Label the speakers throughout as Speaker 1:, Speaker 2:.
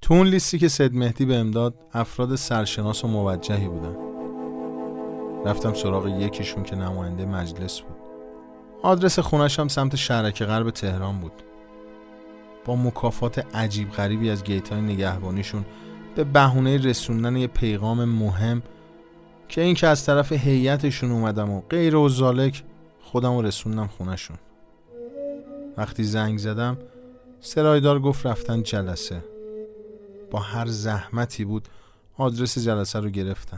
Speaker 1: تو اون لیستی که سید مهدی بهم داد افراد سرشناس و موجهی بودن. رفتم سراغ یکیشون که نماینده مجلس بود. آدرس خونش هم سمت شهرک غرب تهران بود. با مکافات عجیب غریبی از گیتای نگهبانیشون به بهونه رسوندن یه پیغام مهم که این که از طرف هیئتشون اومدم و غیر و ذالک خودم رسوندم خونشون. وقتی زنگ زدم سرایدار گفت رفتن جلسه. با هر زحمتی بود آدرس جلسه رو گرفتم.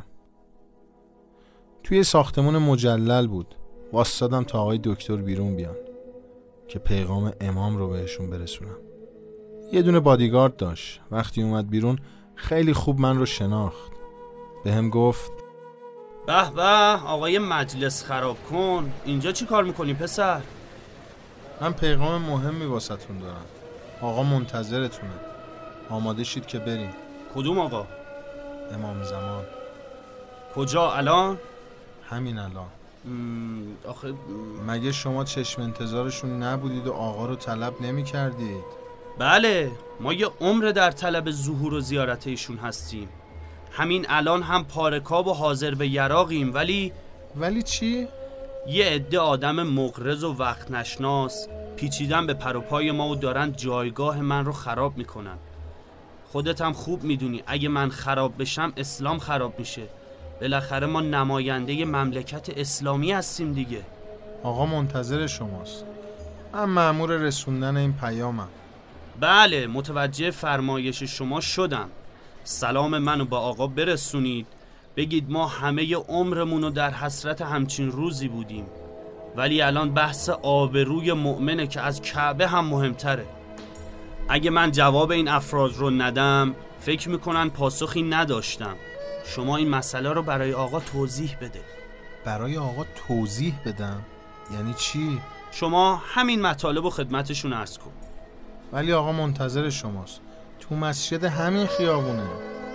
Speaker 1: توی ساختمون مجلل بود. واسطادم تا آقای دکتر بیرون بیان که پیغام امام رو بهشون برسونم. یه دونه بادیگارد داشت. وقتی اومد بیرون خیلی خوب من رو شناخت. بهم گفت
Speaker 2: به به آقای مجلس خراب کن، اینجا چی کار میکنی پسر؟
Speaker 1: من پیغام مهمی واسهتون دارم. آقا منتظرتونه. آماده شید که بریم.
Speaker 2: کدوم آقا؟
Speaker 1: امام زمان.
Speaker 2: کجا الان؟
Speaker 1: همین الان.
Speaker 2: آخه
Speaker 1: مگه شما چشم انتظارشون نبودید و آقا رو طلب نمی کردید؟
Speaker 2: بله، ما یه عمر در طلب ظهور و زیارت ایشون هستیم. همین الان هم پارکاب و حاضر به یراقیم.
Speaker 1: ولی چی؟
Speaker 2: یه عده آدم مغرض و وقت نشناس پیچیدن به پر و پای ما و دارن جایگاه من رو خراب میکنن. خودت هم خوب میدونی اگه من خراب بشم اسلام خراب میشه. بالاخره ما نماینده مملکت اسلامی هستیم دیگه.
Speaker 1: آقا منتظر شماست. من مأمور رسوندن این پیامم.
Speaker 2: بله، متوجه فرمایش شما شدم. سلام منو با آقا برسونید. بگید ما همه عمرمونو در حسرت همچین روزی بودیم، ولی الان بحث آبروی مؤمنه که از کعبه هم مهمتره. اگه من جواب این افراد رو ندم فکر میکنن پاسخی نداشتم. شما این مسئله رو برای آقا توضیح بده.
Speaker 1: برای آقا توضیح بدم؟ یعنی چی؟
Speaker 2: شما همین مطالب و خدمتشون عرض کن.
Speaker 1: ولی آقا منتظر شماست. تو مسجد همین خیابونه.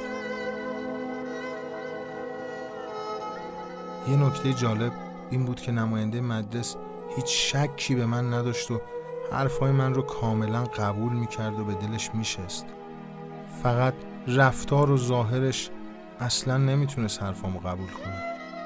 Speaker 1: یه نکته جالب این بود که نماینده مجلس هیچ شکی به من نداشت و حرفای من رو کاملا قبول میکرد و به دلش میشست. فقط رفتار و ظاهرش اصلا نمیتونست حرفامو قبول کنه.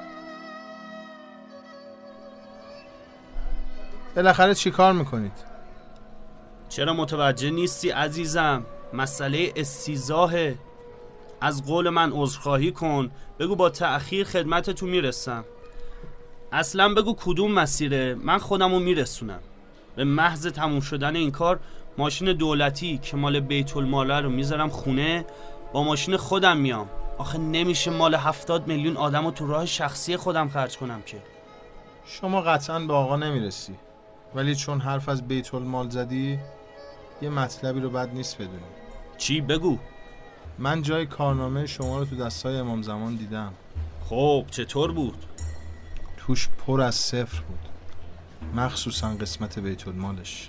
Speaker 1: بالاخره چی کار میکنید؟
Speaker 2: چرا متوجه نیستی عزیزم؟ مسئله استیضاحه. از قول من عذرخواهی کن. بگو با تأخیر خدمتتون میرسم. اصلا بگو کدوم مسیره، من خودمو میرسونم. به محض تموم شدن این کار ماشین دولتی که مال بیت المال رو میذارم خونه، با ماشین خودم میام. آخه نمیشه مال 70 میلیون آدمو تو راه شخصی خودم خرج کنم که.
Speaker 1: شما قطعا به آقا نمیرسی، ولی چون حرف از بیت المال زدی یه مطلبی رو بد نیست بدونی.
Speaker 2: چی؟ بگو.
Speaker 1: من جای کارنامه شما رو تو دستای امام زمان دیدم.
Speaker 2: خب چطور بود؟
Speaker 1: توش پر از صفر بود، مخصوصا قسمت بیت المالش.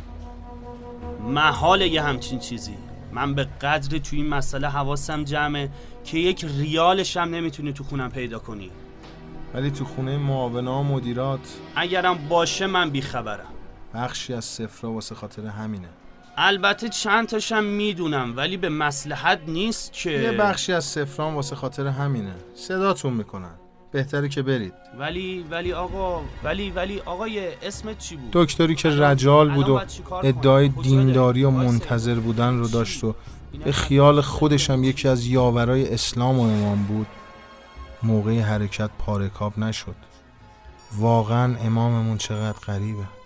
Speaker 2: محاله یه همچین چیزی. من به قدری تو این مسئله حواسم جمعه که یک ریالش هم نمیتونی تو خونم پیدا کنی.
Speaker 1: ولی تو خونه معاونا و مدیرات
Speaker 2: اگرم باشه من بیخبرم.
Speaker 1: بخشی از صفرها واسه خاطر همینه.
Speaker 2: البته چند تاشم میدونم ولی به مصلحت نیست که.
Speaker 1: یه بخشی از صفران واسه خاطر همینه. صداتون میکنن. بهتره که برید.
Speaker 2: ولی آقای اسمت چی بود؟
Speaker 1: دکتری که رجال بود و ادعای دینداری و منتظر بودن رو داشت و به خیال خودش هم یکی از یاورای اسلام و امام بود، موقع حرکت پارکاب نشد. واقعا اماممون چقدر غریبه.